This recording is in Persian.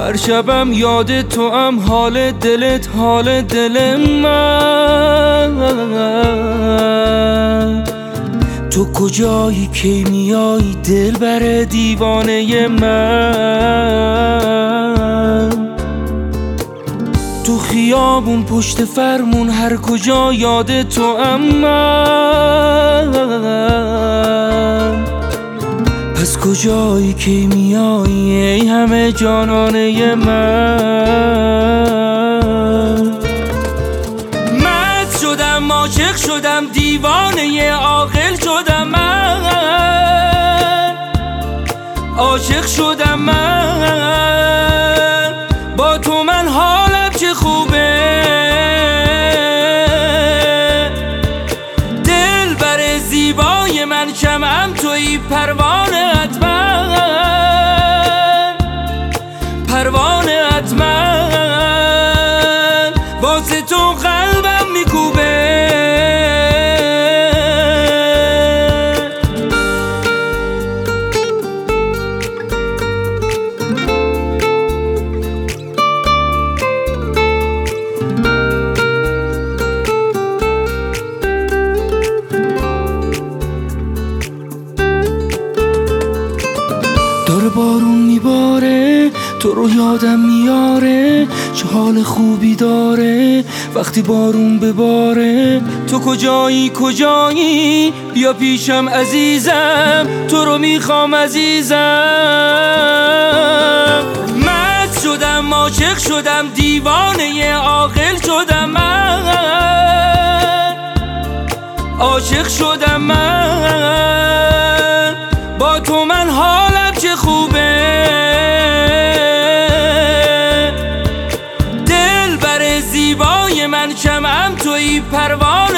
هر شبم یاد تو هم، حال دلت حال دل من. تو کجایی کی میایی دلبر دیوانه من؟ تو خیابون پشت فرمون هر کجا یاد تو هم من. پس کجایی کی میایی ای همه جانانه من؟ مست شدم عاشق شدم دیوانه عاقل شدم من. عاشق شدم من با تو، من حالم چه خوبه. دل بر زیبای من شمعم تویی پروانه‌ات من. پروانه‌ات من واسه تو قلبم میکوبه. داره بارون میباره تو رو یادم میاره، چه حال خوبی داره وقتی بارون بباره. تو کجایی کجایی بیا پیشم عزیزم، تو رو میخوام عزیزم. مست شدم عاشق شدم دیوانه عاقل شدم من. عاشق شدم من با تو، من حالم چه خوبه. دل بر زیبای من شمعم تویی پروانه